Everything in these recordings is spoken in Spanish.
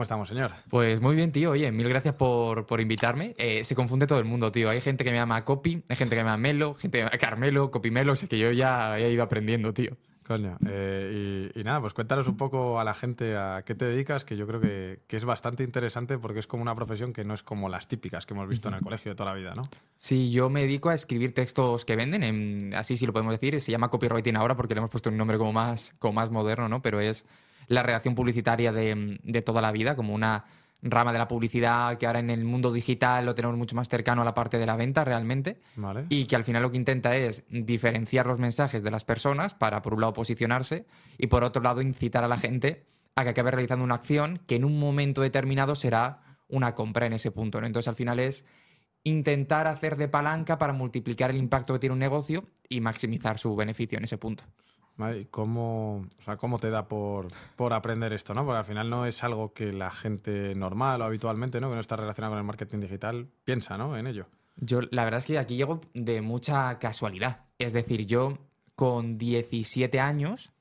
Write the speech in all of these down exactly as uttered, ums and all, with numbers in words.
¿Cómo estamos, señor? Pues muy bien, tío. Oye, mil gracias por, por invitarme. Eh, se confunde todo el mundo, tío. Hay gente que me llama Copy, hay gente que me llama Melo, gente que me llama Carmelo, Copymelo. O sea que yo ya he ido aprendiendo, tío. Coño. eh, y, y nada, pues cuéntanos un poco a la gente a qué te dedicas, que yo creo que, que es bastante interesante porque es como una profesión que no es como las típicas que hemos visto en el colegio de toda la vida, ¿no? Sí, yo me dedico a escribir textos que venden, en- así sí lo podemos decir. Se llama copywriting ahora porque le hemos puesto un nombre como más, como más moderno, ¿no? Pero es la redacción publicitaria de, de toda la vida, como una rama de la publicidad que ahora en el mundo digital lo tenemos mucho más cercano a la parte de la venta realmente. Vale. Y que al final lo que intenta es diferenciar los mensajes de las personas para, por un lado, posicionarse y, por otro lado, incitar a la gente a que acabe realizando una acción que en un momento determinado será una compra en ese punto, ¿no? Entonces, al final es intentar hacer de palanca para multiplicar el impacto que tiene un negocio y maximizar su beneficio en ese punto. Vale, ¿y cómo, o sea, cómo te da por, por aprender esto, ¿no? Porque al final no es algo que la gente normal o habitualmente, ¿no? Que no está relacionada con el marketing digital, piensa, ¿no? En ello. Yo, la verdad es que aquí llego de mucha casualidad. Es decir, yo con diecisiete años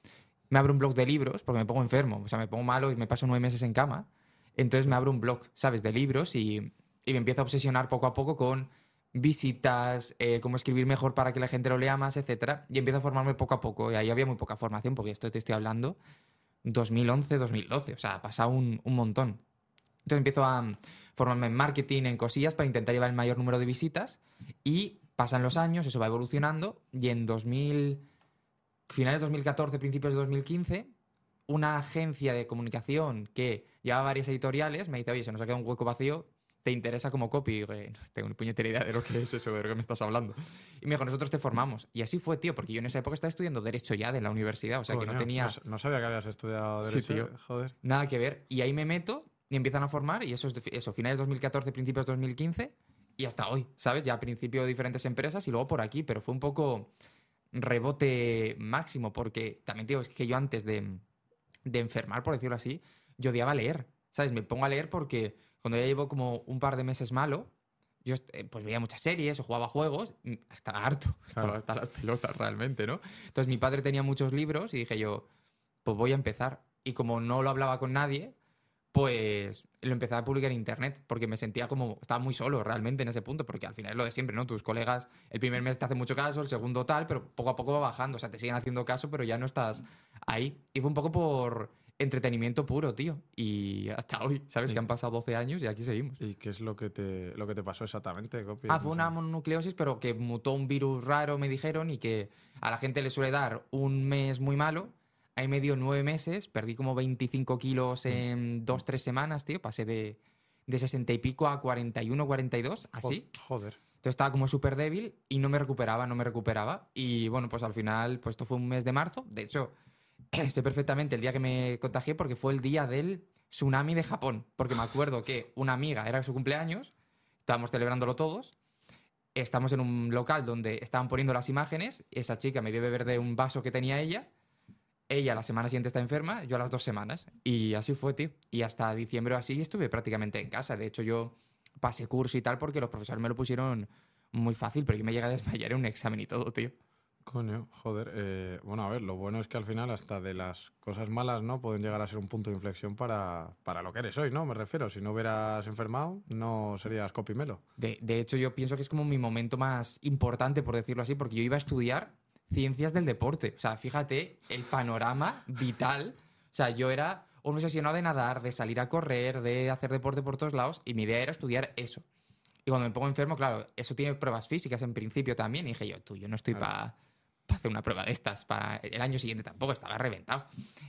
me abro un blog de libros porque me pongo enfermo, o sea, me pongo malo y me paso nueve meses en cama. Entonces me abro un blog, ¿sabes?, de libros y, y me empiezo a obsesionar poco a poco con visitas, eh, cómo escribir mejor para que la gente lo lea más, etcétera. Y empiezo a formarme poco a poco. Y ahí había muy poca formación porque esto te estoy hablando dos mil once, dos mil doce, o sea, ha pasado un, un montón. Entonces empiezo a mm, formarme en marketing, en cosillas para intentar llevar el mayor número de visitas y pasan los años, eso va evolucionando y en dos mil, finales de dos mil catorce, principios de dos mil quince, una agencia de comunicación que lleva varias editoriales me dice, oye, se nos ha quedado un hueco vacío, ¿te interesa como copy? Y digo, "Eh, no tengo ni puñetera idea de lo que es eso, de lo que me estás hablando". Y me dijo, nosotros te formamos. Y así fue, tío, porque yo en esa época estaba estudiando Derecho ya de la universidad, o sea que no Coño, no, tenía s- no sabía que habías estudiado sí, Derecho, tío, joder. nada que ver. Y ahí me meto y empiezan a formar, y eso es de- eso, finales dos mil catorce, principios dos mil quince, y hasta hoy, ¿sabes? Ya al principio de diferentes empresas y luego por aquí, pero fue un poco rebote máximo, porque también digo, es que yo antes de, de enfermar, por decirlo así, yo odiaba leer, ¿sabes? Me pongo a leer porque cuando ya llevo como un par de meses malo, yo eh, pues veía muchas series o jugaba juegos, mm, estaba harto, estaba Claro. hasta las pelotas realmente, ¿no? Entonces mi padre tenía muchos libros y dije yo, pues voy a empezar. Y como no lo hablaba con nadie, pues lo empecé a publicar en internet, porque me sentía como, estaba muy solo realmente en ese punto, porque al final es lo de siempre, ¿no? Tus colegas el primer mes te hacen mucho caso, el segundo tal, pero poco a poco va bajando, o sea, te siguen haciendo caso, pero ya no estás ahí. Y fue un poco por entretenimiento puro, tío. Y hasta hoy, ¿sabes? Que ¿Y, han pasado doce años y aquí seguimos. y qué es lo que te, lo que te pasó exactamente, Copi, Ah, en fue una esa- mononucleosis, pero que mutó un virus raro, me dijeron, y que a la gente le suele dar un mes muy malo. Ahí me dio nueve meses, perdí como veinticinco kilos Mm. en dos, tres semanas, tío. Pasé de, de sesenta y pico a cuarenta y uno, cuarenta y dos, Jo- así. Joder. Entonces estaba como súper débil y no me recuperaba, no me recuperaba. Y bueno, pues al final, pues esto fue un mes de marzo. De hecho, sé perfectamente el día que me contagié porque fue el día del tsunami de Japón. Porque me acuerdo que una amiga, era su cumpleaños, estábamos celebrándolo todos. Estamos en un local donde estaban poniendo las imágenes. Esa chica me dio de beber de un vaso que tenía ella. Ella la semana siguiente está enferma, yo a las dos semanas. Y así fue, tío. Y hasta diciembre o así estuve prácticamente en casa. De hecho, yo pasé curso y tal porque los profesores me lo pusieron muy fácil, pero yo me llegué a desmayar en un examen y todo, tío. Coño, joder. eh, bueno, a ver, lo bueno es que al final hasta de las cosas malas, ¿no? Pueden llegar a ser un punto de inflexión para, para lo que eres hoy, ¿no? Me refiero, si no hubieras enfermado, no serías copimelo. De, de hecho, yo pienso que es como mi momento más importante, por decirlo así, porque yo iba a estudiar ciencias del deporte. O sea, fíjate el panorama vital. O sea, yo era un obsesionado de nadar, de salir a correr, de hacer deporte por todos lados, y mi idea era estudiar eso. Y cuando me pongo enfermo, claro, eso tiene pruebas físicas en principio también, y dije yo, tú, yo no estoy Claro. para hacer una prueba de estas, para el año siguiente tampoco, estaba reventado.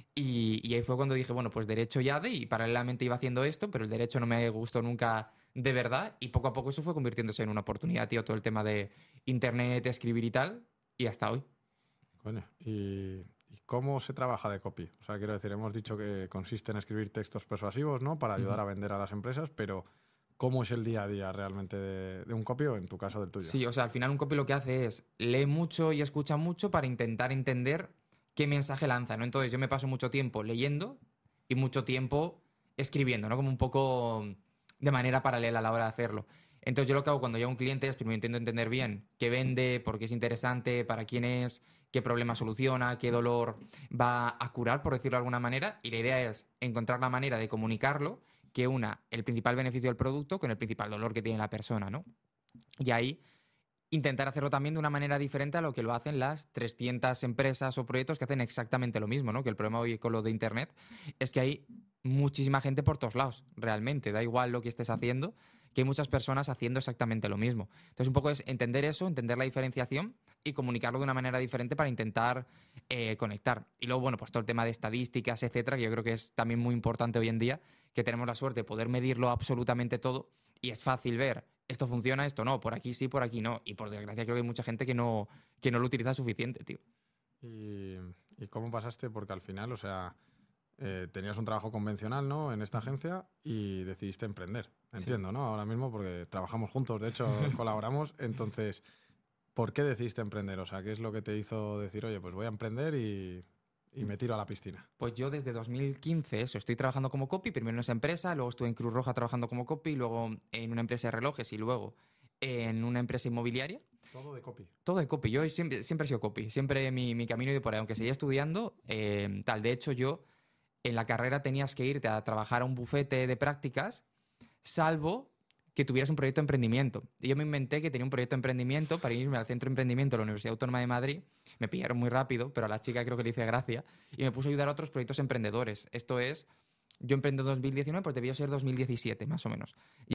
Y, y ahí fue cuando dije, bueno, pues derecho ya de, y paralelamente iba haciendo esto, pero el derecho no me gustó nunca de verdad, y poco a poco eso fue convirtiéndose en una oportunidad, tío, todo el tema de internet, escribir y tal, y hasta hoy. Coño. ¿Y, y cómo se trabaja de copy? O sea, quiero decir, hemos dicho que consiste en escribir textos persuasivos, ¿no? Para ayudar Ujú. a vender a las empresas, pero ¿cómo es el día a día realmente de, de un copy o en tu caso del tuyo? Sí, o sea, al final un copy lo que hace es lee mucho y escucha mucho para intentar entender qué mensaje lanza, ¿no? Entonces yo me paso mucho tiempo leyendo y mucho tiempo escribiendo, ¿no? Como un poco de manera paralela a la hora de hacerlo. Entonces yo lo que hago cuando llega un cliente es primero intento entender bien qué vende, por qué es interesante, para quién es, qué problema soluciona, qué dolor va a curar, por decirlo de alguna manera, y la idea es encontrar la manera de comunicarlo que una el principal beneficio del producto con el principal dolor que tiene la persona, ¿no? Y ahí intentar hacerlo también de una manera diferente a lo que lo hacen las trescientas empresas o proyectos que hacen exactamente lo mismo, ¿no? Que el problema hoy con lo de Internet es que hay muchísima gente por todos lados, realmente. Da igual lo que estés haciendo, que hay muchas personas haciendo exactamente lo mismo. Entonces, un poco es entender eso, entender la diferenciación y comunicarlo de una manera diferente para intentar eh, conectar. Y luego, bueno, pues todo el tema de estadísticas, etcétera, que yo creo que es también muy importante hoy en día, que tenemos la suerte de poder medirlo absolutamente todo y es fácil ver esto funciona, esto no, por aquí sí, por aquí no. Y por desgracia creo que hay mucha gente que no, que no lo utiliza suficiente, tío. ¿Y, y cómo pasaste? Porque al final, o sea, eh, tenías un trabajo convencional, ¿no? En esta agencia y decidiste emprender. Entiendo, sí. ¿No? Ahora mismo porque trabajamos juntos, de hecho, colaboramos. Entonces, ¿por qué decidiste emprender? O sea, ¿qué es lo que te hizo decir, oye, pues voy a emprender y... y me tiro a la piscina? Pues yo desde dos mil quince, eso, estoy trabajando como copy, primero en esa empresa, luego estuve en Cruz Roja trabajando como copy, luego en una empresa de relojes y luego en una empresa inmobiliaria. Todo de copy. Todo de copy. Yo siempre, siempre he sido copy, siempre mi, mi camino de por ahí, aunque seguía estudiando, eh, tal. De hecho, yo en la carrera tenías que irte a trabajar a un bufete de prácticas, salvo que tuvieras un proyecto de emprendimiento. Y yo me inventé que tenía un proyecto de emprendimiento para irme al Centro de Emprendimiento de la Universidad Autónoma de Madrid. Me pillaron muy rápido, pero a la chica creo que le hice gracia. Y me puse a ayudar a otros proyectos emprendedores. Esto es, yo emprendí en dos mil diecinueve, pues debió ser dos mil diecisiete, más o menos.